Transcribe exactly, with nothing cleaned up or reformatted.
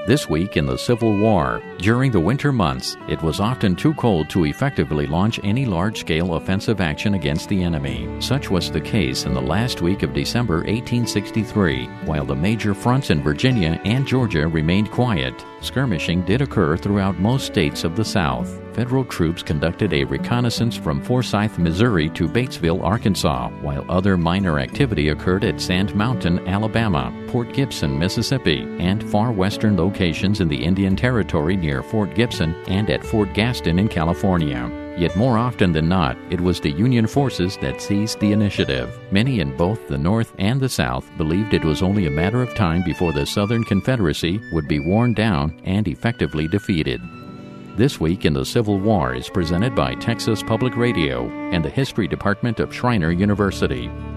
This week in the Civil War. During the winter months, it was often too cold to effectively launch any large-scale offensive action against the enemy. Such was the case in the last week of December eighteen sixty-three. While the major fronts in Virginia and Georgia remained quiet, skirmishing did occur throughout most states of the South. Federal troops conducted a reconnaissance from Forsyth, Missouri to Batesville, Arkansas, while other minor activity occurred at Sand Mountain, Alabama, Port Gibson, Mississippi, and far western locations in the Indian Territory near Fort Gibson and at Fort Gaston in California. Yet more often than not, it was the Union forces that seized the initiative. Many in both the North and the South believed it was only a matter of time before the Southern Confederacy would be worn down and effectively defeated. This Week in the Civil War is presented by Texas Public Radio and the History Department of Schreiner University.